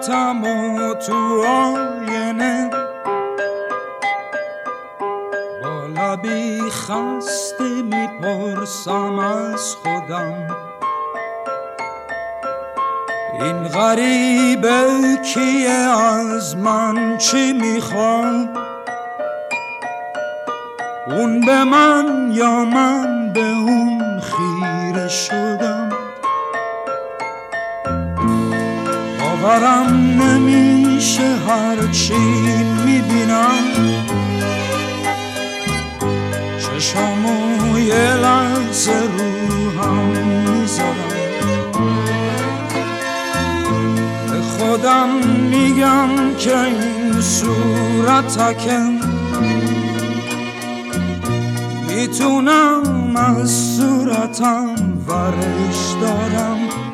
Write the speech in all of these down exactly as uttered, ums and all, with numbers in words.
صورتم و تو آینه با لبی خسته میپرسم از خودم این غریبه کیه، از من چی میخواد؟ اون به من یا من به اون خیره شدم. باورم نمیشه هرچی میبینم، چشامو یه لحظه رو هم میذارم، به خودم میگم که این صورتکم میتونم از صورتم ورش دارم،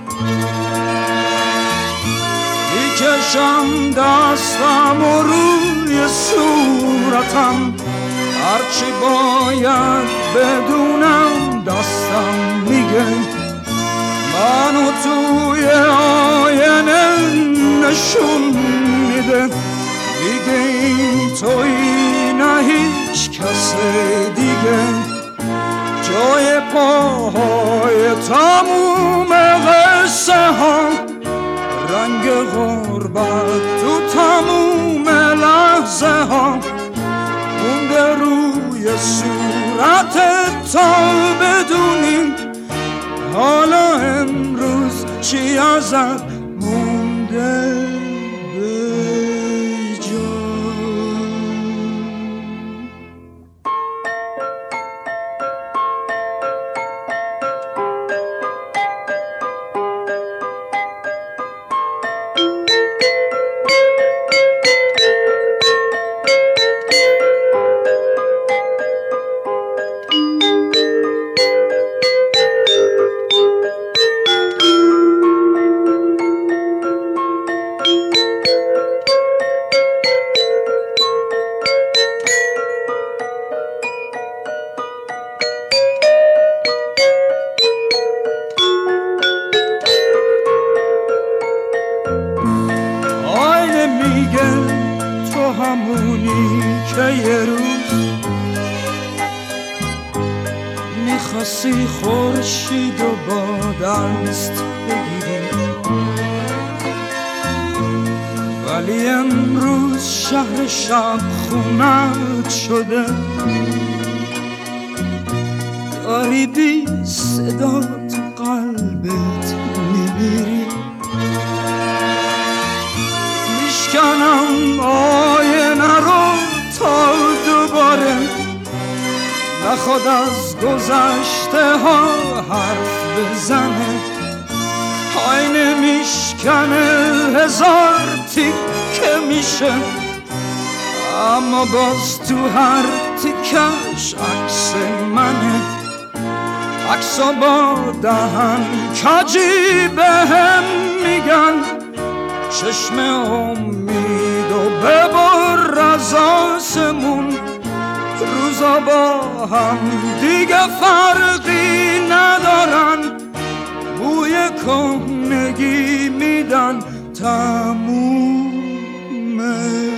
میکشم دستم و روی صورتم، هرچی باید بدونم دستم میگه منو توی آینه نشون میده، دیگه این تویی نه هیچ کس دیگه، جای پاهای تموم قصه ها، رنگ غربت تو تموم لحظه ها، مونده روی صورتت تا بدونی حالا امروز چی ازت مونده به جا. همونی که یه روز میخواستی خورشید و با دست بگیری، ولی امروز شهر شب خونت شده، داری بی صدا تو قلبت میمیری، میشکنم آینه رو تا دوباره نخواد از گذشته ها حرف بزنه، آینه میشکنه هزار تیکه میشه، اما باز تو هر تیکش عکس منه، عکسا با دهن کجی به هم میگن چشم امید و ببر از آسمون، روزا با هم دیگه فرقی ندارن، بوی کهنگی میدن تمومه.